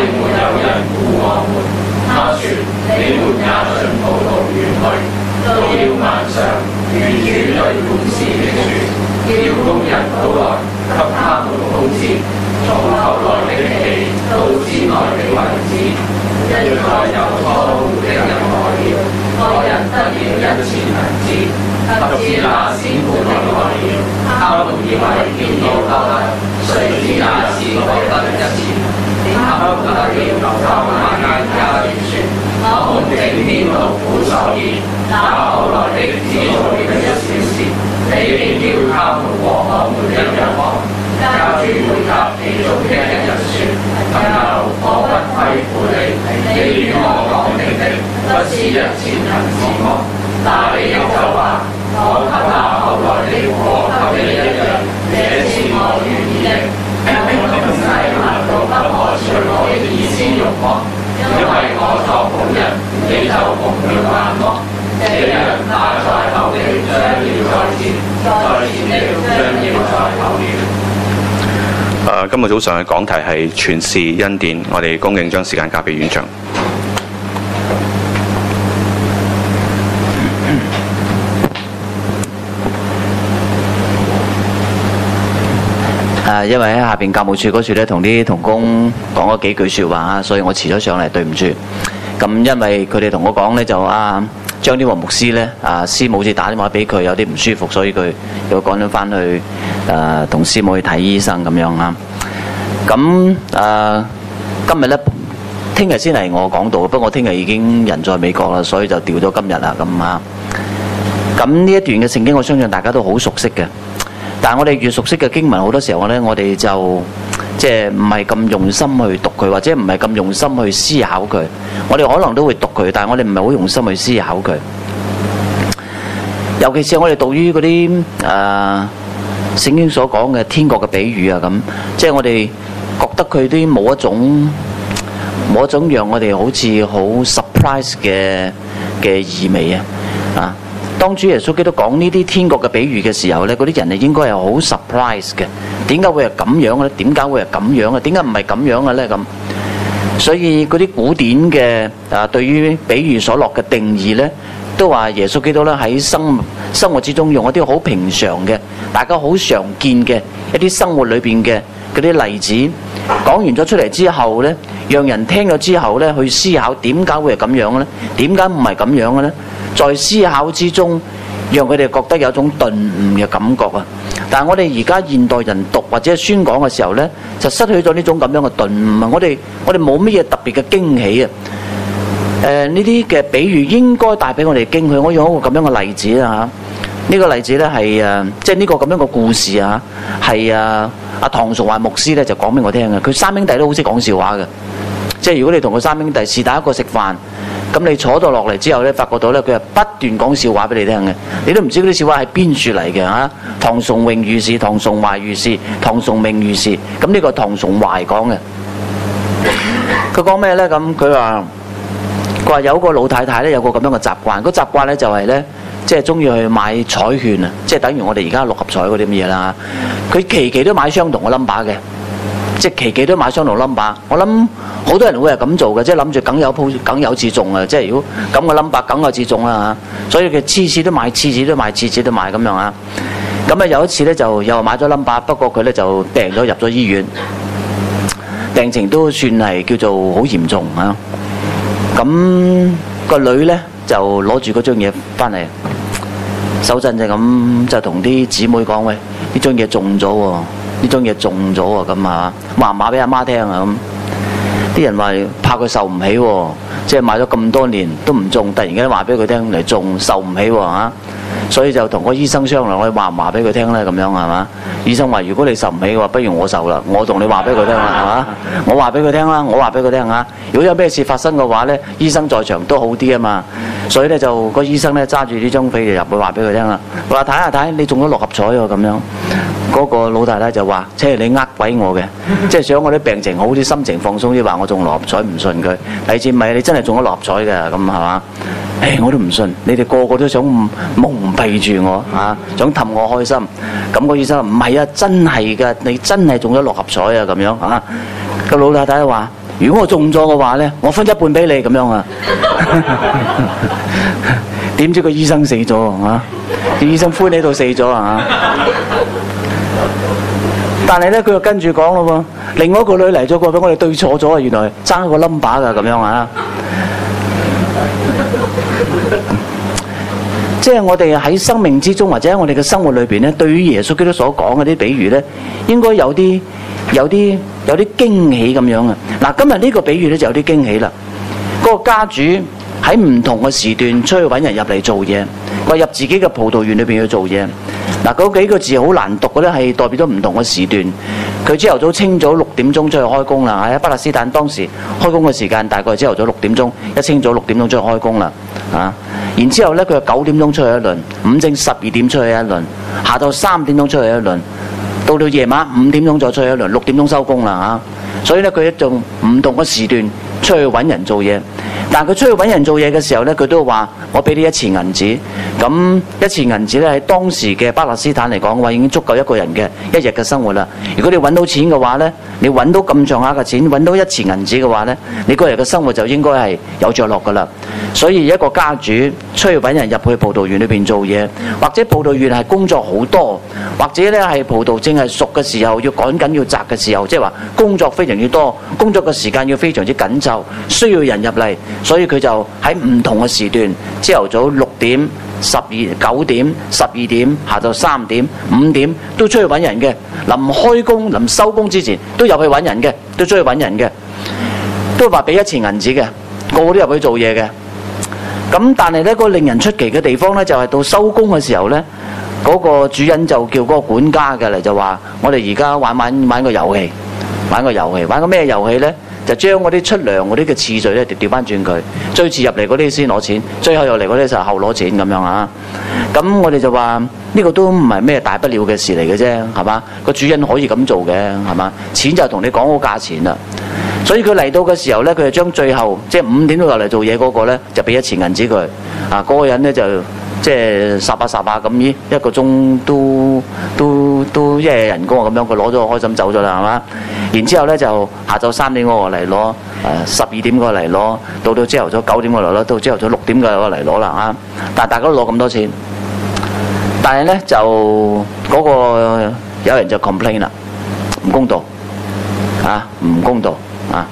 沒有人顧我們。他說：你們也進葡萄園去。到了晚上，園主對管事的說：叫工人都來，給他們佈置，從後來的期到之內的為止。一再有錯誤的人來了，各人得了1000銀子。及至那先婦的來了，他們以為見到他，誰知也是各得1000。他們得了9萬加元說：我們整天勞苦所業，那後來的只做了1小時，你便叫他們和我們一樣忙。家主回答其中的一人說：朋友，我不虧負你，你與我講定的，不是1000銀子麼？但你又就話：我給那後來的和給你一樣，這是我願意的。我今世難道不可隨我的意思用麼？因為我作僕人，你就蒙了眼麼？這樣那在後的將要在前，在前的將要在後了。 今日早上嘅講題係全是恩典，我哋恭敬將時間交俾院長。 因為喺下邊教務處嗰處咧，同啲同工講咗幾句説話啊，所以我遲咗上嚟，對唔住。咁因為佢哋同我講咧，就張天和牧師咧，師母好似打電話俾佢，有啲唔舒服，所以佢又趕咗翻去同師母去睇醫生咁樣啊。咁今日咧，聽日先係我講道，不過我聽日已經人在美國啦，所以就調咗今日啦咁啊。咁呢一段嘅聖經，我相信大家都好熟悉嘅。但係我哋越熟悉嘅經文，好多時候咧，我哋就即係唔係咁用心去讀佢，或者唔係咁用心去思考佢。我哋可能都會讀佢，但係我哋唔係好用心去思考佢。尤其是我哋讀於嗰啲聖經所講嘅天國嘅比喻啊，咁即係我哋覺得佢啲冇一種讓我哋好似好 surprise 嘅意味啊！當主耶穌基督講呢啲天國嘅比喻嘅時候呢，嗰啲人係應該係好 surprise 嘅。點解會係咁樣嘅咧？點解會係咁樣嘅？點解唔係咁樣嘅咧？咁所以嗰啲古典嘅對於比喻所落嘅定義呢，都話耶穌基督咧喺生活之中用一啲好平常嘅、大家好常見嘅一啲生活裏邊嘅嗰啲例子講完咗出嚟之後呢，讓人聽咗之後呢，去思考點解會係咁樣嘅咧？點解唔係咁樣嘅咧？在思考之中，讓佢哋覺得有一種頓悟嘅感覺啊！但係我哋而家現代人讀或者宣講嘅時候呢，就失去咗呢種咁樣嘅頓悟啊！我哋冇乜嘢特別嘅驚喜啊！呢啲嘅比喻應該帶俾我哋驚喜。我用一個咁樣嘅例子啊！呢個例子呢係即係呢個咁樣嘅故事啊，係阿唐崇華牧師呢就講俾我聽嘅。佢三兄弟都好識講笑話嘅，即係如果你同佢三兄弟是但一個食飯。咁你坐到落嚟之後咧，發覺到咧佢係不斷講笑話俾你聽嘅，你都唔知嗰啲笑話係邊處嚟嘅嚇。唐崇榮如是，唐崇華如是，唐崇明如是。咁呢個唐崇華講嘅，佢講咩咧？咁佢話有個老太太咧，有個咁樣嘅習慣，個習慣咧就係咧，即係中意去買彩券啊，即係等於我哋而家六合彩嗰啲咁嘢啦。佢期期都買相同嘅 number 嘅。即係期期都買相同 number， 我諗好多人會係咁做嘅，即係諗住梗有次中啊！即係如果咁嘅 number 梗有次中啦嚇，所以佢次次都買咁樣啊！咁啊有一次咧就又買咗 number， 不過佢咧就病咗入咗醫院，病情都算係叫做好嚴重啊！咁個女咧就攞住嗰張嘢翻嚟，手震就咁就同啲姊妹講：喂，呢張嘢中咗喎！呢張嘢中咗喎，咁啊話唔話俾阿媽聽啊咁，啲人話怕佢受唔起喎，即係買咗咁多年都唔中，突然間話俾佢聽嚟中，受唔起喎嚇，所以就同個醫生商量，我話唔話俾佢聽咧，咁樣係嘛？醫生話：如果你受唔起嘅話，不如我受啦，我同你話俾佢聽啦，係嘛？我話俾佢聽啦，我話俾佢聽嚇。如果有咩事發生嘅話咧，醫生在場都好啲啊嘛。所以咧就個醫生咧揸住呢張飛就入去話俾佢聽啦，話睇你中咗六合彩喎咁樣。嗰個老太太就話：你呃鬼我嘅，即係想我啲病情好啲，心情放鬆啲，話我中六合彩唔信佢。第二次咪你真係中咗六合彩嘅咁係嘛？我都唔信，你哋個個都想蒙蔽住我嚇，想氹我開心。咁個醫生話：唔係啊，真係㗎，你真係中咗六合彩啊咁樣嚇。個老太太話： 如果我中咗嘅話咧，我分一半俾你咁樣啊。點知個醫生死咗啊？啲醫生灰喺度死咗啊！但係咧，佢又跟住講咯喎，另外一個女嚟咗個俾我哋對錯咗啊！原來爭一個 number 㗎咁樣啊！即係我哋喺生命之中，或者喺我哋嘅生活裏邊咧，對於耶穌基督所講嗰啲比喻咧，應該有啲驚喜咁樣啊！嗱，今日呢個比喻咧就有啲驚喜啦。嗰個家主喺唔同嘅時段出去揾人入嚟做嘢，話入自己嘅葡萄園裏邊去做嘢。嗱，嗰幾個字好難讀嘅咧，係代表咗唔同嘅時段。佢朝頭早清早6點鐘出去開工啦，喺巴勒斯坦當時開工嘅時間大概朝頭早6點鐘，一清早6點鐘出去開工啦，啊！然之後咧，佢9點鐘出去一輪，5正12點出去一輪，下晝3點鐘出去一輪，到夜晚5點鐘再出去一輪，6點鐘收工啦嚇。所以咧，佢一種唔同嘅時段出去揾人做嘢。但係佢出去揾人做嘢嘅時候咧，佢都話：我俾你1錢銀子。咁1錢銀子咧喺當時嘅巴勒斯坦嚟講嘅話，已經足夠一個人嘅1日嘅生活啦。如果你揾到錢嘅話咧，你揾到咁上下嘅錢，揾到1錢銀子嘅話咧，你個人嘅生活就應該係有着落噶啦。所以一個家主出去揾人入去葡萄園裏邊做嘢，或者葡萄園係工作好多，或者咧係葡萄正係熟嘅時候，要趕緊要摘嘅時候，即係話工作非常之多，工作嘅時間要非常之緊湊，需要人入嚟。所以佢就喺唔同嘅時段，朝頭早6點、9點、12點、下晝3點、5點都出去揾人嘅。臨開工、臨收工之前都入去揾人嘅，都出去揾人嘅，都話俾1錢銀子嘅，個個都入去做嘢嘅。咁但係呢個令人出奇嘅地方呢，就係到收工嘅時候呢，嗰個主人就叫嗰個管家嘅嚟，就話：我哋而家玩個遊戲，玩個咩遊戲呢？就將嗰啲出糧嗰啲嘅次序咧調翻轉佢，最遲入嚟嗰啲先攞錢，最後入嚟嗰啲就後攞錢咁樣啊！咁我哋就話呢個都唔係咩大不了嘅事嚟嘅啫，係嘛？個主人可以咁做嘅，係嘛？錢就同你講好價錢啦。所以佢嚟到嘅時候咧，佢就將最後即係5點都入嚟做嘢嗰個咧，就俾1錢銀子佢。啊，嗰個人咧就即係霎下咁，咦1個鐘都一日人工咁樣，佢攞咗開心走咗啦，係嘛？然之後咧就下晝3點嗰個嚟攞，12點嗰個嚟攞，到朝頭早9點嗰個嚟攞，到朝頭早6點嗰個嚟攞啦啊！但係大家都攞咁多錢，但係咧就嗰個有人就 complain 啦，唔公道啊，唔公道啊！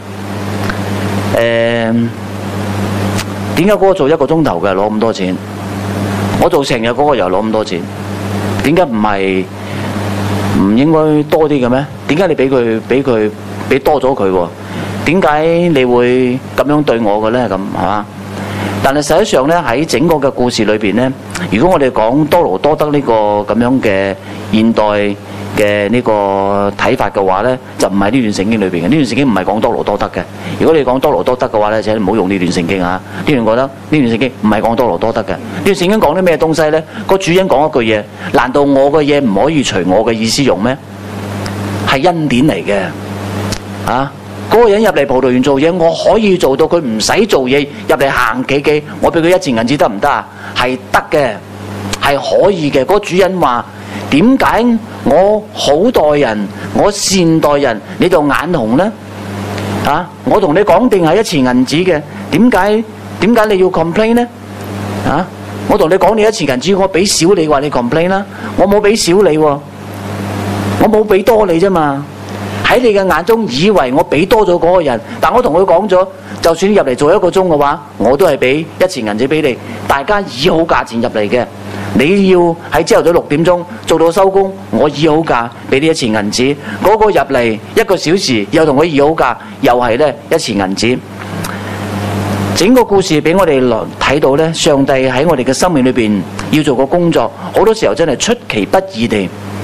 點解嗰個做1個鐘頭嘅攞咁多錢？我做成日嗰個又攞咁多錢？點解唔應該多啲嘅咩？點解你俾多咗佢喎？點解你會咁樣對我嘅咧？咁係嘛？但係實際上咧，喺整個嘅故事裏邊咧，如果我哋講多勞多得呢個咁樣嘅現代嘅呢個睇法嘅話咧，就唔係呢段聖經裏邊嘅。呢段聖經唔係講多勞多得嘅。如果你講多勞多得嘅話咧，請唔好用呢段聖經啊！呢段覺得呢段聖經唔係講多勞多得嘅。呢段聖經講啲咩東西咧？個主人講一句嘢，難道我嘅嘢唔可以隨我嘅意思用咩？係恩典嚟嘅，啊！嗰個人入嚟葡萄園做嘢，我可以做到佢唔使做嘢，入嚟行幾，我俾佢1錢銀子得唔得啊？係得嘅，係可以嘅。嗰個主人話：點解我好待人，我善待人，你就眼紅呢？啊！我同你講定係1錢銀子嘅，點解你要 complain 呢？啊！我同你講你1錢銀子，我俾少你話你 complain 啦，我冇俾少你喎，我冇俾多你啫嘛。喺你嘅眼中以為我俾多咗嗰個人，但我同佢講咗，就算入嚟做1個鐘嘅話，我都係俾1錢銀子俾你，大家以好價錢入嚟嘅。你要喺朝頭早6點鐘做到收工，我以好價俾你1錢銀子。嗰個入嚟1個小時又同佢以好價，又係咧1錢銀子。整個故事俾我哋睇到咧，上帝喺我哋嘅生命裏邊要做個工作，好多時候真係出其不意地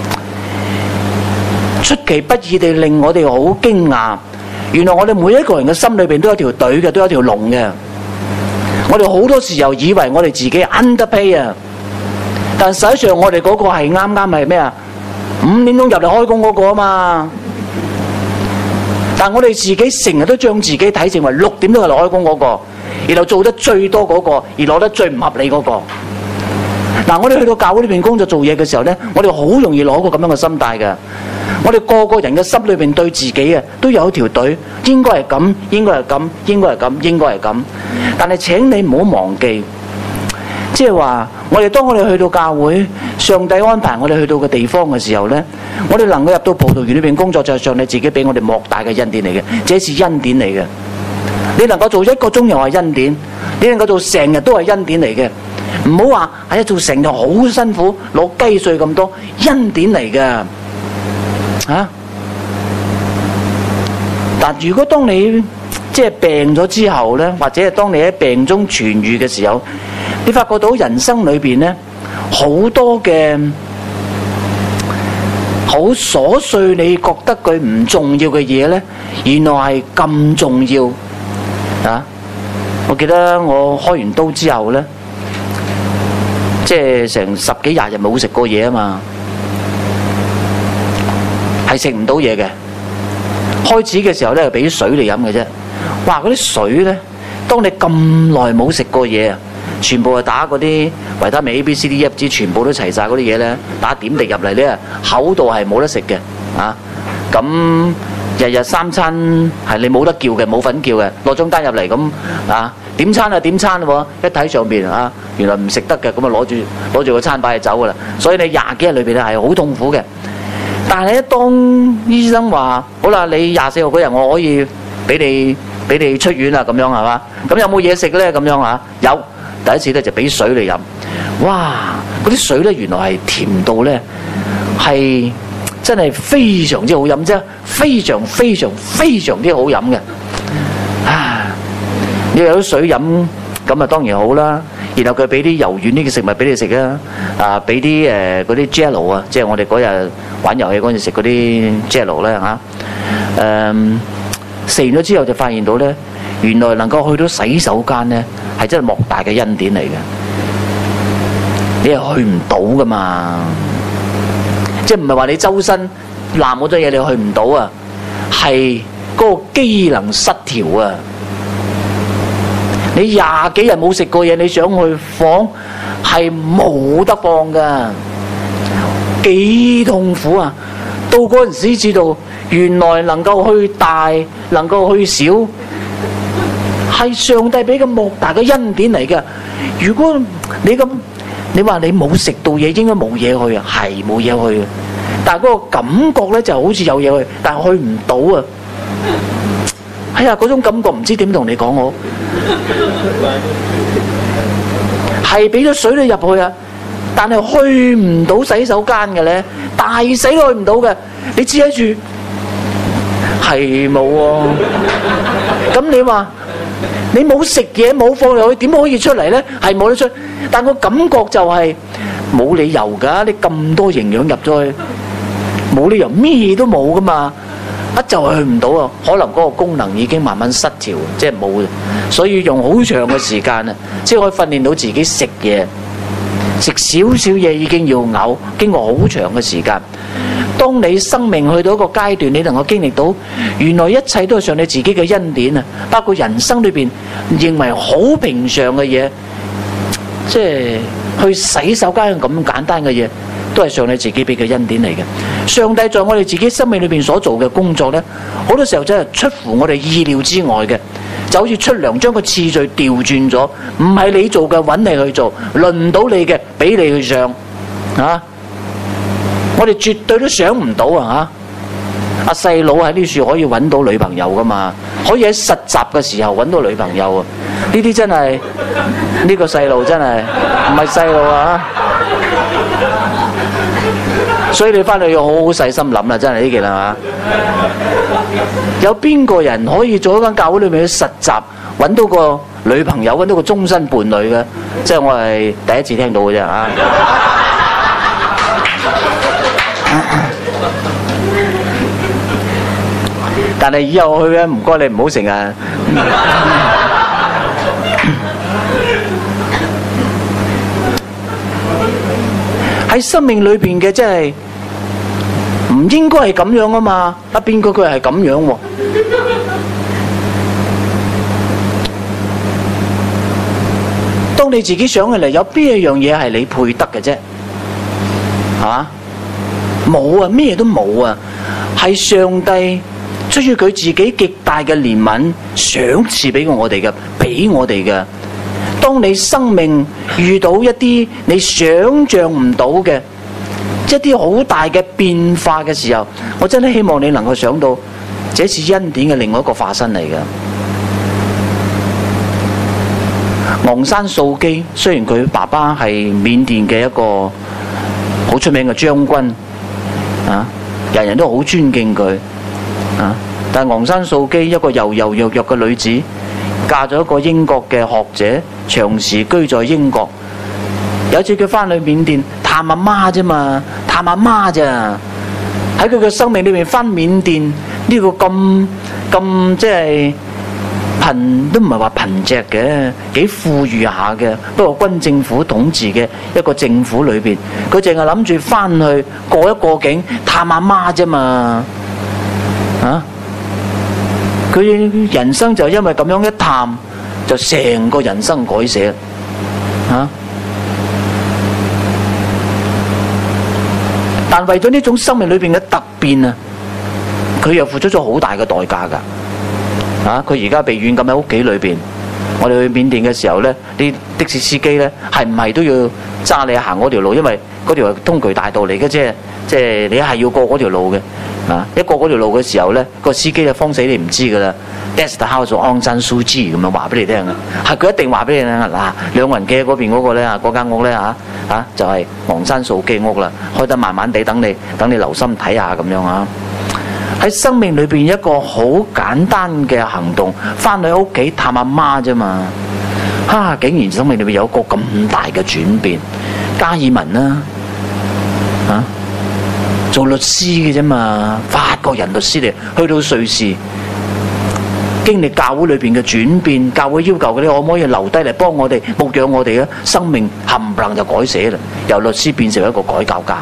令我哋好驚訝。原來我哋每一個人嘅心裏邊都有條隊嘅，都有條龍嘅。我哋好多時候以為我哋自己 underpay 啊，但實際上我哋嗰個係啱係咩啊？5點鐘入嚟開工嗰個啊嘛。但我哋自己成日都將自己睇成為6點鐘入嚟開工嗰個，然後做得最多嗰個，而攞得最唔合理嗰個。嗱，我哋去到教會裏邊工作做嘢嘅時候咧，我哋好容易攞個咁樣嘅心態嘅。 我哋個個人嘅心裏邊對自己啊，都有一條隊，應該係咁，應該係咁，應該係咁，應該係咁。但係請你唔好忘記，即係話當我哋去到教會，上帝安排我哋去到嘅地方嘅時候呢，我哋能夠入到葡萄園裏邊工作，就係上帝自己俾我哋莫大嘅恩典嚟嘅，這是恩典嚟嘅。你能夠做1個鐘又係恩典，你能夠做成日都係恩典嚟嘅。唔好話係做成日好辛苦，攞雞碎咁多，恩典嚟嘅啊！但如果當你即係病咗之後呢，或者係當你喺病中痊愈嘅時候，你發覺到人生裏邊呢，好多嘅好瑣碎，你覺得佢唔重要嘅嘢呢，原來係咁重要啊！我記得我開完刀之後呢，即係成10幾20日冇食過嘢啊嘛，係食唔到嘢嘅。開始嘅時候呢，係俾水嚟飲嘅啫。哇！嗰啲水呢，當你咁耐冇食過嘢啊，全部係打嗰啲維他命 A、B、C、D、E、全部都齊晒嗰啲嘢呢，打點滴入嚟呢，口度係冇得食嘅啊！咁日日3餐係你冇得叫嘅，冇份叫嘅，攞張單入嚟咁啊，點餐啊點餐喎！一睇上邊啊，原來唔食得嘅，咁啊攞住個餐牌就走噶啦。所以你20幾日裏邊咧係好痛苦嘅。但係當醫生話好啦，你24號嗰日我可以俾你出院啦，咁樣係嘛？咁有冇嘢食咧？咁樣啊？有。第一次咧就俾水嚟飲，哇！嗰啲水咧原來係甜到咧係真係非常之好飲啫，非常之好飲嘅。啊！你有啲水飲咁啊當然好啦。然後佢俾啲柔軟啲嘅食物俾你食啊，啊俾啲嗰啲 Jello 啊，即係我哋嗰日玩遊戲嗰陣食嗰啲 Jello 咧嚇。食完咗之後就發現到咧，原來能夠去到洗手間咧係真係莫大嘅恩典嚟嘅。你係去唔到噶嘛？即係唔係話你周身攬好多嘢你去唔到啊？係嗰個機能失調啊！你20幾日冇食過嘢，你想去放係冇得放噶，幾痛苦啊！到嗰陣時知道，原來能夠去大，能夠去小，係上帝俾嘅莫大嘅恩典嚟嘅。如果你話你冇食到嘢，應該冇嘢去啊，係冇嘢去嘅。但係嗰個感覺咧就好似有嘢去，但係去唔到啊！哎呀，嗰種感覺唔知點同你講好。係俾咗水你入去啊，但係去唔到洗手間嘅咧，大死都去唔到嘅。你只喺住係冇喎。咁你話你冇食嘢冇放入去，點可以出嚟咧？係冇得出，但個感覺就係冇理由噶。你咁多營養入咗去，冇理由咩都冇噶嘛。一就去唔到啊，可能嗰個功能已經慢慢失調，即係冇，所以用好長嘅時間啊，先可以訓練到自己食嘢，食少少嘢已經要嘔，經過好長嘅時間。當你生命去到一個階段，你能夠經歷到原來一切都係上帝自己嘅恩典啊，包括人生裏邊認為好平常嘅嘢，即係去洗手間咁簡單嘅嘢，都係上帝自己俾嘅恩典嚟嘅。上帝在我哋自己生命裏邊所做嘅工作呢，好多時候真係出乎我哋意料之外嘅，就好似出糧將個次序調轉咗，唔係你做嘅揾你去做，輪到你嘅俾你去上啊！我哋絕對都想唔到啊！阿細佬喺呢處可以揾到女朋友噶嘛？可以喺實習嘅時候揾到女朋友啊！呢啲真係呢個細路真係唔係細路啊！所以你翻去要好好細心諗啦，真係呢件係嘛？有邊個人可以做一間教會裏面去實習，揾到個女朋友，揾到個終身伴侶嘅？即係我係第一次聽到嘅啫啊！但係以後去咧，唔該你唔好成日。喺生命裏邊嘅，真係唔應該係咁樣啊嘛！啊，邊個佢係咁樣喎？當你自己想起嚟，有邊一樣嘢係你配得嘅啫？係嘛？ 冇啊，咩都冇啊，係上帝出於佢自己極大嘅憐憫賞賜俾我哋嘅，俾我哋嘅。當你生命遇到一啲你想象唔到嘅一啲好大嘅變化嘅時候，我真係希望你能夠想到，這是恩典嘅另外一個化身嚟嘅。昂山素基雖然佢爸爸係緬甸嘅一個好出名嘅將軍啊，人人都好尊敬佢啊，但昂山素基一個柔柔弱弱嘅女子，嫁咗一個英國嘅學者，長時居在英國。有一次佢翻去緬甸探阿媽啫嘛，探阿媽咋。喺佢嘅生命裏面翻緬甸呢個咁即係貧都唔係話貧瘠嘅，幾富裕下嘅。不過軍政府統治嘅一個政府裏邊，佢淨係諗住翻去過一過境探阿媽啫嘛。啊！佢人生就因為咁樣一探，就成個人生改寫。啊！但為咗呢種生命裏邊嘅突變啊，佢又付出咗好大嘅代價㗎。啊！佢而家被軟禁喺屋企裏邊。我哋去緬甸嘅時候呢，啲的士司機呢，係唔係都要揸你行嗰條路？因為嗰條係通衢大道嚟嘅啫，即係你係要過嗰條路嘅。啊！一過嗰條路嘅時候呢，個司機就慌死你唔知㗎啦。That's the house of Aung San Suu Kyi咁樣話俾你聽嘅，係佢一定話俾你聽啊！嗱，兩個人企喺嗰邊嗰個呢，嗰間屋呢，就係昂山素基屋啦，開得慢慢地，等你留心睇下咁樣啊！喺生命裏邊一個好簡單嘅行動，翻去屋企探阿媽啫嘛，竟然生命裏邊有一個咁大嘅轉變。加爾文啦，做律師嘅啫嘛，法國人律師嚟，去到瑞士，經歷教會裏邊嘅轉變，教會要求佢哋可唔可以留低嚟幫我哋牧養我哋咧？生命冚唪唥就改寫啦，由律師變成一個改教家。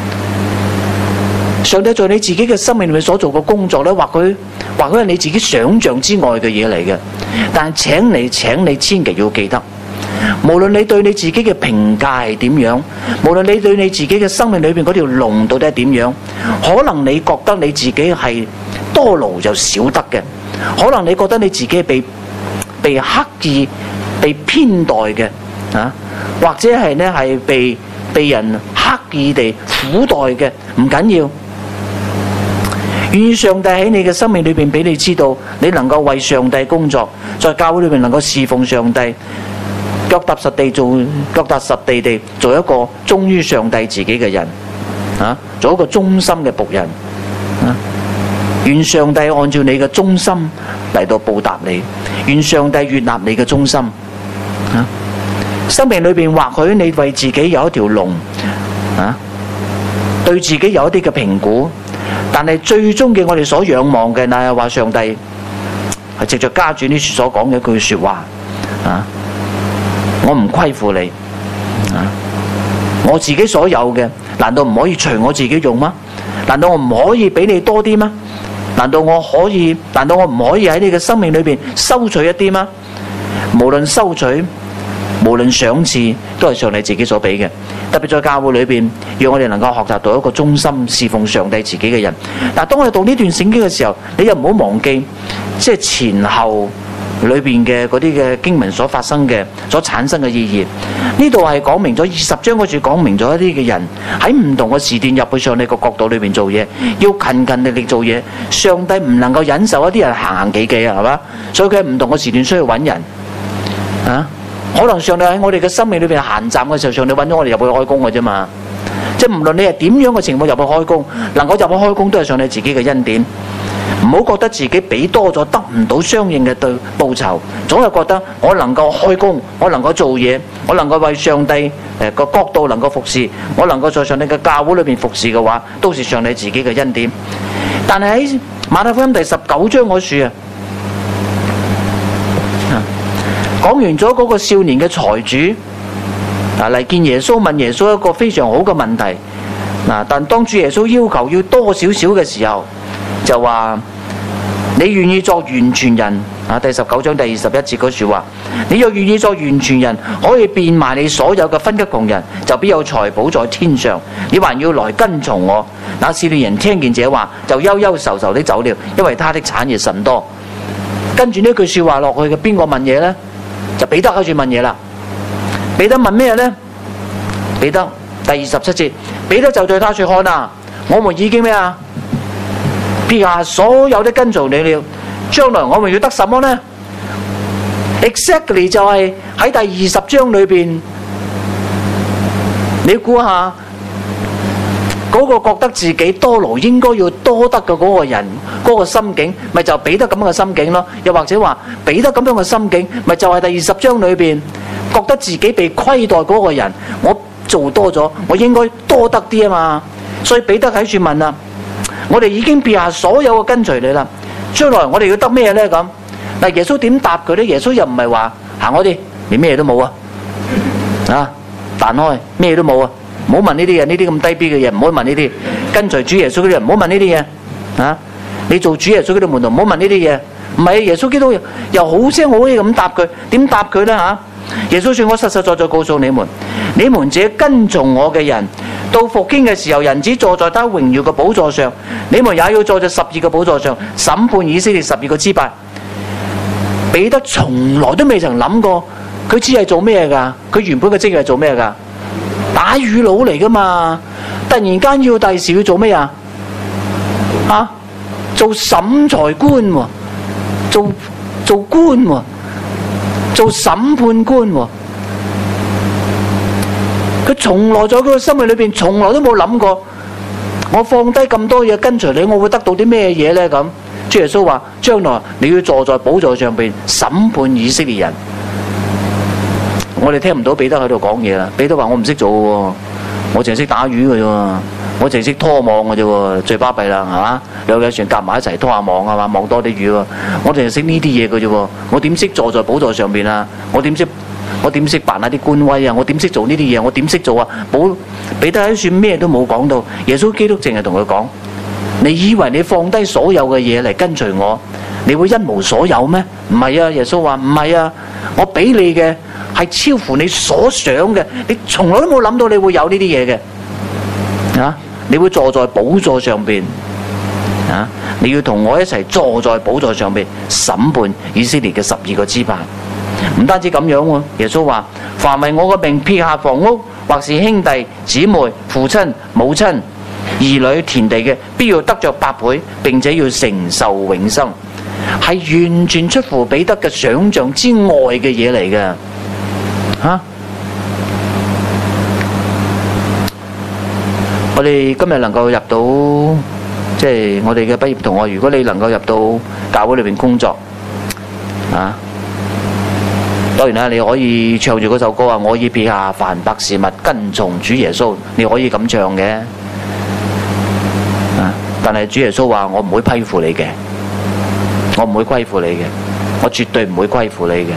上帝在你自己嘅生命裏面所做嘅工作咧，或許係你自己想象之外嘅嘢嚟嘅，但請你千祈要記得，無論你對你自己嘅評價係點樣，無論你對你自己嘅生命裏邊嗰條龍到底係點樣，可能你覺得你自己係多勞就少得嘅，可能你覺得你自己係被刻意被偏待嘅啊，或者係呢係被人刻意地苦待嘅，唔緊要。願上帝喺你嘅生命裏邊俾你知道，你能夠為上帝工作，在教會裏面能夠侍奉上帝，腳踏實地地做一個忠於上帝自己嘅人，做一個忠心嘅僕人。願上帝按照你嘅忠心嚟到報答你，願上帝悅納你嘅忠心。生命裏邊或許你為自己有一條龍，對自己有一啲嘅評估。但係最終嘅我哋所仰望嘅，乃係話上帝係藉着家主呢處所講嘅一句說話我唔虧負你我自己所有嘅，難道唔可以隨我自己用嗎？難道我唔可以俾你多啲嗎？難道我唔可以喺你嘅生命裏邊收取一啲嗎？無論收取，無論賞賜，都係上帝自己所俾嘅。特別在教會裏邊，讓我哋能夠學習到一個忠心侍奉上帝自己嘅人。但當我哋讀呢段聖經嘅時候，你又唔好忘記，即係前後裏邊嘅嗰啲嘅經文所發生嘅、所產生嘅意義。呢度係講明咗20章嗰處講明咗一啲嘅人喺唔同嘅時段入去上帝個角度裏邊做嘢，要勤力做嘢。上帝唔能夠忍受一啲人行企企係嘛？所以佢喺唔同嘅時段需要揾人可能上帝喺我哋嘅生命裏邊閒站嘅時候，上帝揾咗我哋入去開工嘅啫嘛。即係無論你係點樣嘅情況入去開工，能夠入去開工都係上帝自己嘅恩典。唔好覺得自己俾多咗得唔到相應嘅對報酬，總係覺得我能夠開工，我能夠做嘢，我能夠為上帝個角度能夠服侍，我能夠在上帝嘅教會裏邊服侍嘅話，都是上帝自己嘅恩典。但係喺馬太福音第19章嗰處講完咗嗰個少年嘅財主嚟見耶穌，問耶穌一個非常好嘅問題但當主耶穌要求要多少少嘅時候，就話你願意作完全人啊？第19章第21節嗰句話，你若願意作完全人，可以變賣你所有嘅分給窮人，就必有財寶在天上。你還要來跟從我。那少年人聽見這話，就憂憂愁愁地走了，因為他的產業甚多。跟住呢句說話落去嘅，邊個問嘢呢？就彼得開始問嘢啦。彼得問咩呢？彼得第27節，彼得就對他說：看啊，我們已經咩啊？撇下所有的跟從你了，將來我們要得什麼呢？ Exactly 就係喺第20章裏邊，你估下嗰個覺得自己多勞應該要多得嘅嗰個人，嗰個心境，咪就彼得咁樣嘅心境咯？又或者話彼得咁樣嘅心境，咪就係第20章裏邊覺得自己被虧待嗰個人，我做多咗，我應該多得啲啊嘛。所以彼得喺處問啦。我哋已經撇下所有嘅跟隨你啦，將來我哋要得咩呢？咁嗱，耶穌點答佢呢？耶穌又唔係話行我啲，你咩都冇啊，彈開咩都冇啊，唔好問呢啲嘢，呢啲咁低 B 嘅嘢唔好問呢啲，跟隨主耶穌嗰啲人唔好問呢啲嘢，你做主耶穌嗰啲門徒唔好問呢啲嘢，唔係耶穌基督又好聲好氣咁答佢，點答佢呢？耶穌說：我實實在在告訴你們，你們這跟從我嘅人，到復興嘅時候，人子坐在他榮耀嘅寶座上，你們也要坐在12個寶座上，審判以色列12個支派。彼得從來都未曾諗過，佢知係做咩㗎？佢原本嘅職業係做咩㗎？打魚佬嚟㗎嘛！突然間要第時要做咩啊？做審裁官喎，做官喎，做審判官喎。佢從來在佢個心裏邊，從來都冇諗過，我放低咁多嘢跟隨你，我會得到啲咩嘢呢？咁主耶穌話：將來你要坐在寶座上邊審判以色列人。我哋聽唔到彼得喺度講嘢啦。彼得話：我唔識做喎，我淨係識打魚嘅啫，我淨係識拖網嘅啫，最巴閉啦，係嘛？兩隻船夾埋一齊拖下網係嘛？網多啲魚喎，我淨係識呢啲嘢嘅啫，我點識坐在寶座上邊啊？我點識扮下啲官威啊？我點識做呢啲嘢？我點識做啊？彼得喺算咩都冇講到，耶穌基督淨係同佢講：你以為你放低所有嘅嘢嚟跟隨我，你會一無所有咩？唔係啊！耶穌話唔係啊，我俾你嘅係超乎你所想嘅，你從來都冇諗到你會有呢啲嘢嘅，你會坐在寶座上邊，你要同我一齊坐在寶座上邊審判以色列嘅12個支派。唔單止咁樣喎，耶穌話：凡為我嘅名撇下房屋，或是兄弟姊妹、父親母親、兒女、田地嘅，必要得着百倍，並且要承受永生。係完全出乎彼得嘅想象之外嘅嘢嚟嘅。我哋今日能夠入到，即係我哋嘅畢業同學，如果你能夠入到教會裏邊工作，當然啦，你可以唱住嗰首歌啊！我已撇下凡百事物，跟從主耶穌。你可以咁唱嘅，但係主耶穌話：我唔會虧負你嘅，我唔會虧負你嘅，我絕對唔會虧負你嘅。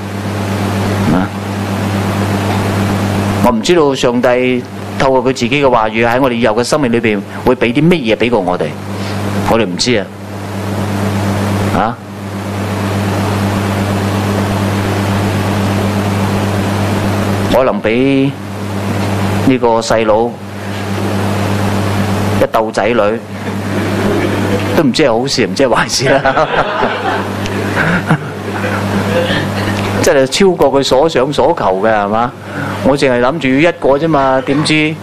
我唔知道上帝透過佢自己嘅話語喺我哋以後嘅生命裏邊會俾啲乜嘢俾過我哋，我哋唔知啊！可能俾呢個細佬一竇仔女，都唔知係好事唔知係壞事啦。真係超過佢所想所求嘅，係嘛？我淨係諗住一個啫嘛，點知？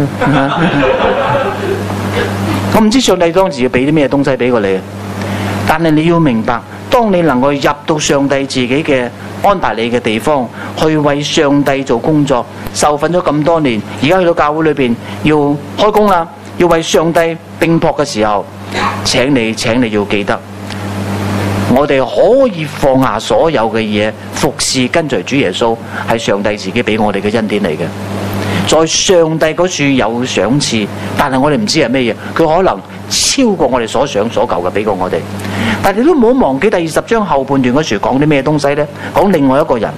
我唔知上帝當時要俾啲咩東西俾過你，但係你要明白，當你能夠入到上帝自己嘅安排你嘅地方，去為上帝做工作，受訓咗咁多年，而家去到教會裏邊要開工啦，要為上帝拼搏嘅時候，請你要記得，我哋可以放下所有嘅嘢，服侍跟隨主耶穌，係上帝自己俾我哋嘅恩典嚟嘅。在上帝嗰處有賞賜，但係我哋唔知係咩嘢，佢可能超過我哋所想所求嘅俾過我哋。但係你都唔好忘記第20章後半段嗰處講啲咩東西呢？講另外一個人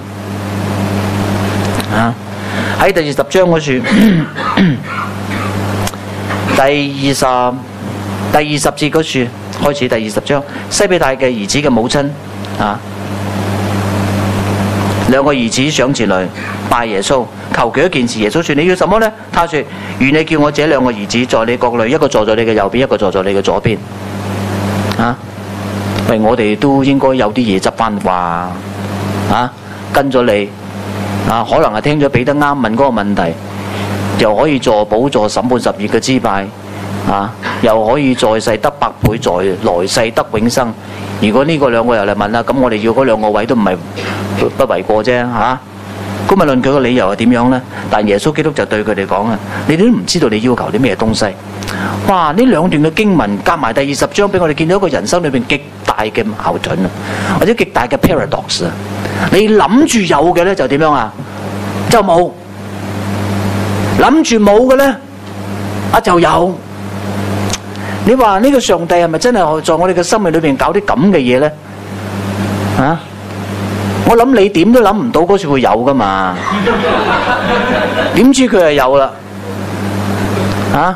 喺第20章嗰處第第20節嗰處開始，第20章，西比泰嘅兒子嘅母親啊，兩個兒子上前來拜耶穌，求佢一件事。耶穌說：你要什麼呢？他說：願你叫我這兩個兒子在你國裏，一個坐在你嘅右邊，一個坐在你嘅左邊。啊，喂，我哋都應該有啲嘢執翻啩？啊，跟咗你啊，可能係聽咗彼得啱問嗰個問題，又可以坐寶座審判12個支派。啊！又可以在世得100倍，在來世得永生。如果呢個兩個又嚟問啦，咁我哋要嗰兩個位都唔係不為過啫嚇。咁咪論佢個理由係點樣呢？但耶穌基督就對佢哋講啊：你哋都唔知道你要求啲咩東西。哇！呢兩段嘅經文夾埋第20章，俾我哋見到一個人生裏邊極大嘅矛盾啊，或者極大嘅 paradox 啊。你諗住有嘅呢，就點樣啊？就冇。諗住冇嘅呢，啊就有。你話呢個上帝係咪真係在我哋嘅生命裏邊搞啲咁嘅嘢呢？啊！我諗你點都諗唔到嗰時會有噶嘛？點知佢係有啦？啊！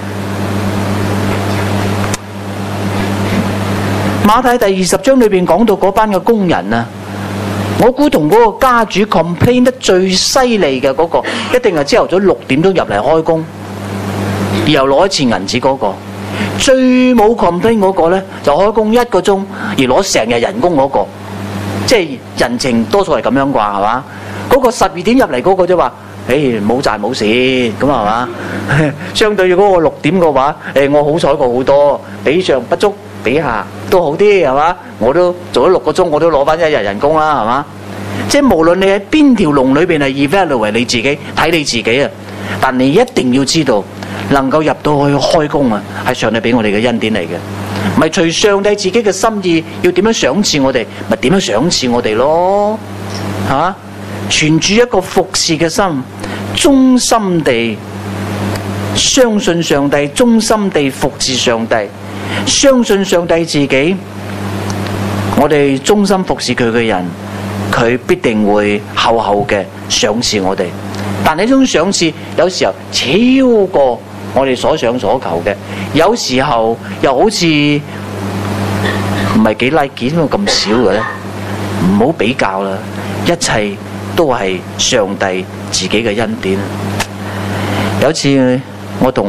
馬太第20章裏邊講到嗰班嘅工人啊，我估同嗰個家主 complain 得最犀利嘅嗰個，一定係朝頭早6點鐘入嚟開工，然後攞一次銀紙嗰個。最冇 complain 嗰個呢，就開工1個鐘而攞成日人工嗰個，即係人情多數係咁樣啩，係嘛？嗰個12點入嚟嗰個啫話，冇賺冇蝕咁係嘛？相對於嗰個6點嘅話，我好彩過好多，比上不足，比下都好啲係嘛？我都做咗6個鐘，我都攞翻1日人工啦，係嘛？即係無論你喺邊條龍裏邊係 evaluate 你自己，睇你自己啊，但你一定要知道。能夠入到去開工啊，係上帝俾我哋嘅恩典嚟嘅，咪隨上帝自己嘅心意，要點樣賞賜我哋，咪點樣賞賜我哋咯，係嘛？存住一個服侍嘅心，忠心地相信上帝，忠心地服侍上帝，相信上帝自己，我哋忠心服侍佢嘅人，佢必定會厚厚嘅賞賜我哋。但係呢種賞賜有時候超過我哋所想所求嘅，有時候又好似唔係幾 like 見到咁少嘅咧。唔好比較啦，一切都係上帝自己嘅恩典。有一次我同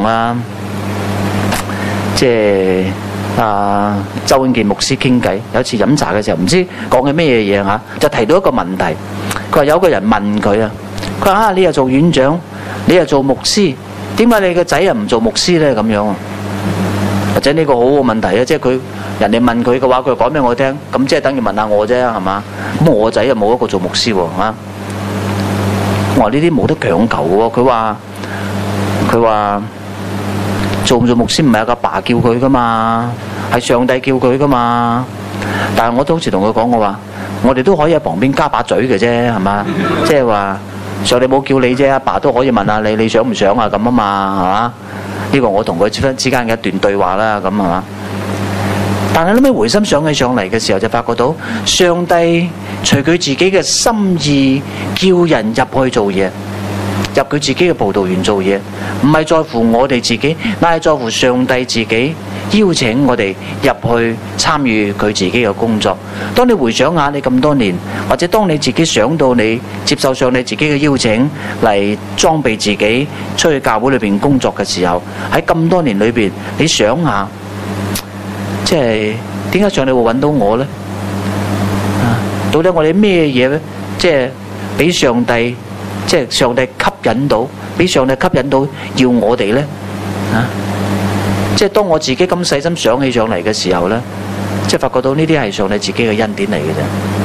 周永健牧師傾偈，有一次飲茶嘅時候，唔知講緊咩嘢嚇，就提到一個問題。佢話有個人問佢啊，佢話你又做院長，你又做牧師，點解你個仔又唔做牧師咧？咁樣啊，或者呢個好好問題啊，即係佢人哋問佢嘅話，佢講俾我聽，咁即係等於問下我啫，係嘛？咁我仔又冇一個做牧師喎，嚇！我話呢啲冇得強求嘅喎，佢話做唔做牧師唔係阿爸叫佢噶嘛，係上帝叫佢噶嘛。但係我都好似同佢講，我話我哋都可以喺旁邊加把嘴嘅啫，係嘛？即係話上帝冇叫你啫，阿爸都可以問下你，你想唔想啊？咁啊嘛，係嘛？呢個我同佢之間嘅一段對話啦，咁係嘛？但係諗起回心想起上嚟嘅時候，就發覺到上帝隨佢自己嘅心意叫人入去做嘢，入佢自己嘅葡萄園做嘢，唔係在乎我哋自己，乃係在乎上帝自己邀請我哋入去參與佢自己嘅工作。當你回想下你咁多年，或者當你自己想到你接受上帝自己嘅邀請嚟裝備自己出去教會裏邊工作嘅時候，喺咁多年裏邊，你想下，即係點解上帝會揾到我呢？到底我哋咩嘢呢？即係俾上帝，即係上帝吸引到，俾上帝吸引到要我哋呢？即係當我自己咁細心想起上嚟嘅時候呢，即係發覺到呢啲係上帝自己嘅恩典嚟嘅啫。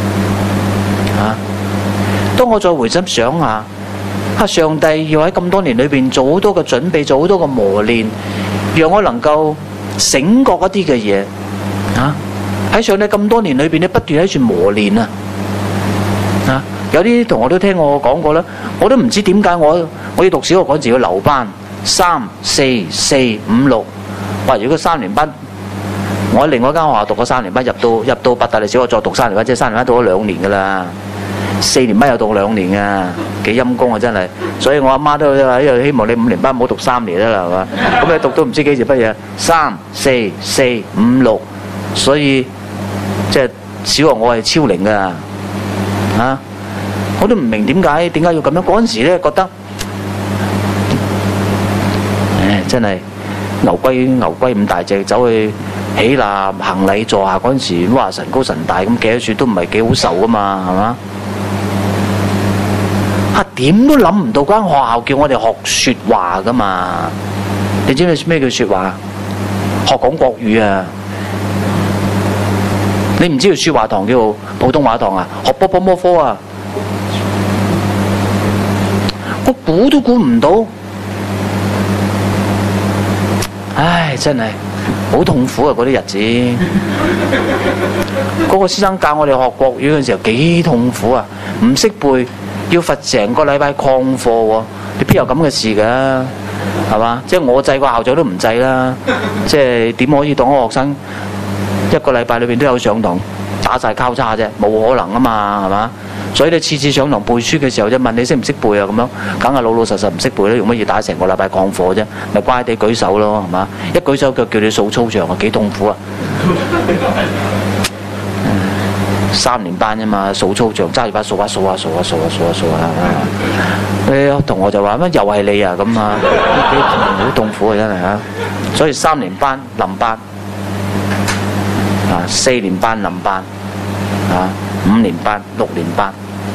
當我再回心想下，上帝要喺咁多年裏邊做好多嘅準備，做好多嘅磨練，讓我能夠醒覺一啲嘅嘢。喺上帝咁多年裏邊咧，不斷喺處磨練啊！有啲同學都聽我講過啦，我都唔知點解我要讀小學嗰陣時要留班3、4、4、5、6。哇！如果3年班，我喺另外一間學校讀過3年班，入到伯大利小學再讀3年班，即係3年班讀咗2年噶啦。 4年班又讀2年啊，幾陰功啊真係。所以我阿媽都喺度希望你5年班唔好讀3年啦，係嘛？咁你讀到唔知幾時畢業，3、4、4、5、6，所以即係小學我係超齡㗎嚇，我都唔明點解要咁樣。嗰陣時咧覺得，真係牛龜咁大隻走去起立行禮坐下嗰陣時，哇神高神大咁企喺處都唔係幾好受㗎嘛，係嘛？點都諗唔到間學校叫我哋學説話㗎嘛？你知唔知咩叫説話？學講國語啊！你唔知道説話堂叫普通話堂啊？學波波摩科啊！我估都估唔到，唉，真係好痛苦啊！嗰啲日子，嗰個先生教我哋學國語嘅時候幾痛苦啊！唔識背。要罰成個禮拜曠課喎，你邊有咁嘅事㗎？係嘛？即係我制個校長都唔制啦，即係點可以當個學生一個禮拜裏邊都有上堂打晒交叉啫？冇可能啊嘛，係嘛？所以你次次上堂背書嘅時候，就問你識唔識背啊？咁樣梗係老老實實唔識背啦，用乜嘢打成個禮拜曠課啫？咪乖地舉手咯，係嘛？一舉手腳叫你掃操場啊，幾痛苦啊！3年班啫嘛，掃操場揸住把掃把掃下，同學就話乜又係你啊咁啊，好痛苦啊真係嚇。所以3年班臨班啊，4年班臨班啊，5年班、6年班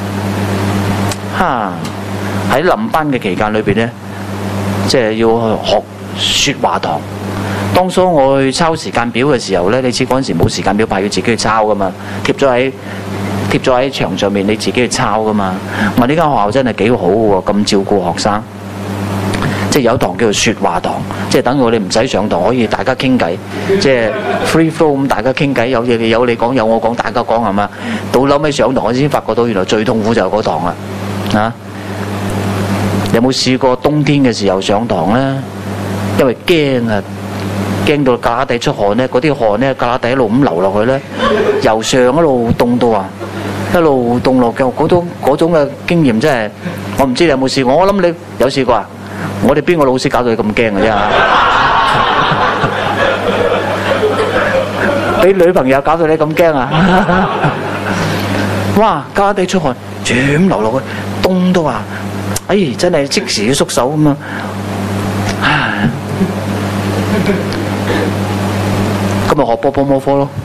嚇。喺臨班嘅期間裏邊咧，即係要學説話堂。當初我去抄時間表嘅時候咧，你知嗰陣時冇時間表派，要自己去抄噶嘛，貼咗喺牆上面，你自己去抄噶嘛。我呢間學校真係幾好喎，咁照顧學生，即係有堂叫做説話堂，即係等我哋唔使上堂，可以大家傾偈，即係 free flow 咁大家傾偈，有嘢有你講，有我講，大家講係嘛。到後尾上堂我先發覺到原來最痛苦就係嗰堂啦嚇。有冇試過冬天嘅時候上堂咧？因為驚啊！驚到架底出汗咧，嗰啲汗咧架底一路咁流落去咧，由上一路凍到啊，一路凍落腳，嗰種嘅經驗真係，我唔知你有冇試過，我諗你有試過啊？我哋邊個老師搞到你咁驚嘅啫？俾女朋友搞到你咁驚啊？哇！架底出汗，全流落去，凍到啊！哎，真係即時要縮手咁啊！咁咪學波波摩科咯，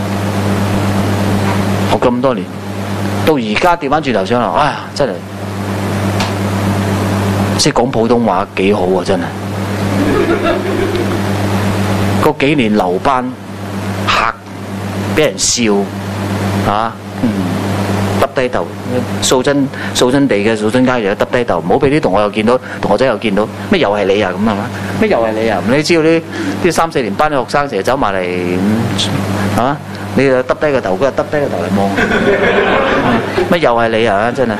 學咁多年，到而家調翻轉頭上嚟，哎呀，真係識講普通話幾好啊！真係嗰幾年留班嚇，俾人笑嚇，耷低頭，掃真地嘅掃真街又耷低頭，唔好俾啲同學又見到，同學仔又見到，咩又係你啊咁係嘛？咩又係你啊？你知道啲3、4年班嘅學生成日走埋嚟，係嘛？你就耷低個頭，佢又耷低個頭嚟望，咩又係你啊？真係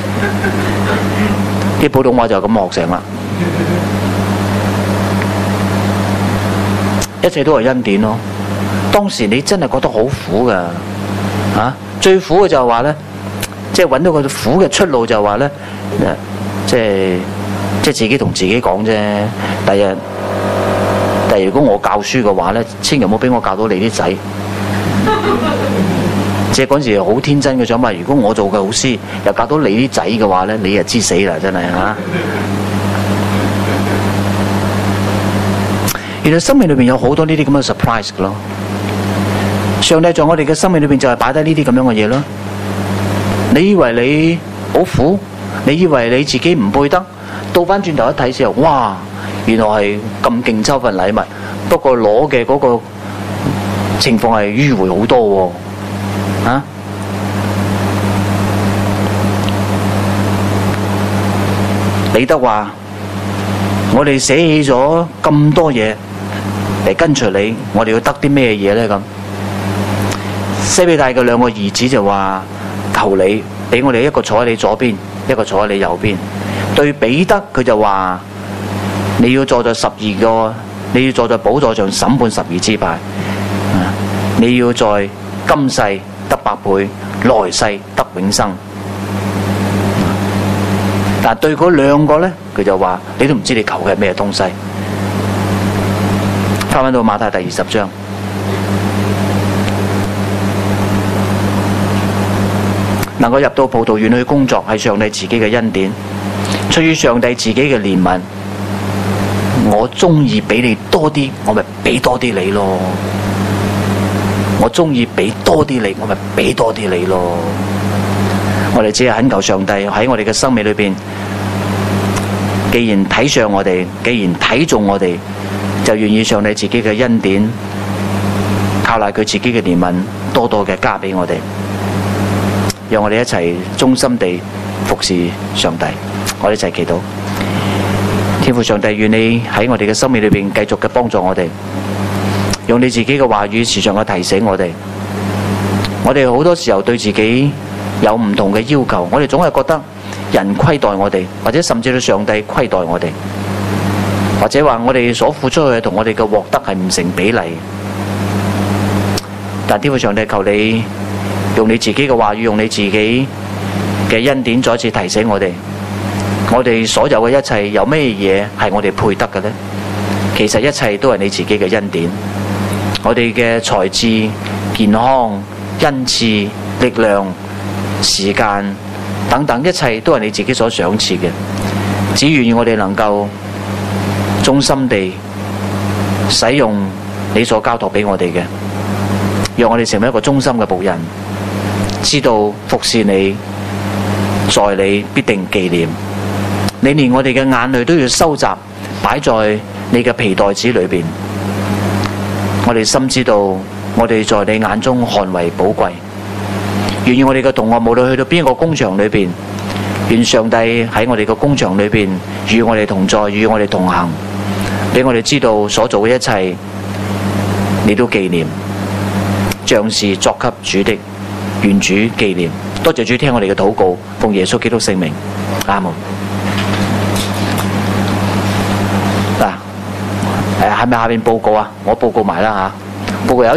啲普通話就咁學成啦，一切都係恩典咯。當時你真係覺得好苦㗎嚇，最苦嘅就係話咧。即係揾到個苦嘅出路就係話咧，即係自己同自己講啫。第日如果我教書嘅話咧，千祈唔好俾我教到你啲仔。即係嗰陣時好天真嘅想法，如果我做嘅老師又教到你啲仔嘅話咧，你就知死啦！真係嚇。原來生命裏邊有好多呢啲咁嘅 surprise 嘅咯。上帝在我哋嘅生命裏邊就係擺低呢啲咁樣嘅嘢咯。你以為你好苦，你以為你自己唔背得，倒翻轉頭一睇時候，哇！原來係咁勁抽份禮物，不過攞嘅嗰個情況係迂迴好多喎，啊！彼得話：我哋捨棄咗咁多嘢嚟跟隨你，我哋要得啲咩嘢咧？咁西庇太嘅2個兒子就話：求你俾我哋一個坐喺你左邊，一個坐喺你右邊。對彼得佢就話：你要坐在你要坐在寶座上審判12支派，你要在今世得100倍，來世得永生。 但對嗰兩個呢，佢就話你都唔知你求嘅係咩東西。翻到馬太第20章，能夠入到葡萄園去工作係上帝自己嘅恩典，出於上帝自己嘅憐憫。我中意俾你多啲，我咪俾多啲你咯。我中意俾多啲你，我咪俾多啲你咯。我哋只係懇求上帝喺我哋嘅生命裏邊，既然睇上我哋，既然睇中我哋，就願意上帝自己嘅恩典，靠賴佢自己嘅憐憫，多多嘅加俾我哋，讓我哋一齊忠心地服侍上帝。我哋一齊祈禱。天父上帝，願你喺我哋嘅生命裏邊繼續嘅幫助我哋，用你自己嘅話語時常嘅提醒我哋。我哋好多時候對自己有唔同嘅要求，我哋總係覺得人虧待我哋，或者甚至到上帝虧待我哋，或者話我哋所付出去同我哋嘅獲得係唔成比例。但天父上帝，求你用你自己嘅話語，用你自己嘅恩典再次提醒我哋。我哋所有嘅一切有咩嘢係我哋配得嘅呢？其實一切都係你自己嘅恩典。我哋嘅才智、健康、恩賜、力量、時間等等，一切都係你自己所賞賜嘅。只願我哋能夠忠心地使用你所交託俾我哋嘅，讓我哋成為一個忠心嘅僕人，知道服侍你，在你必定紀念。你連我哋嘅眼淚都要收集，擺在你嘅皮袋子裏邊。我哋深知道，我哋在你眼中看為寶貴。願意我哋嘅同學無論去到邊一個工場裏邊，願上帝喺我哋嘅工場裏邊與我哋同在，與我哋同行，俾我哋知道所做嘅一切，你都紀念，像是作給主的，願主紀念。多謝主聽我哋嘅禱告，奉耶穌基督聖名，阿門。係咪下面報告啊？我報告埋啦嚇，報告有。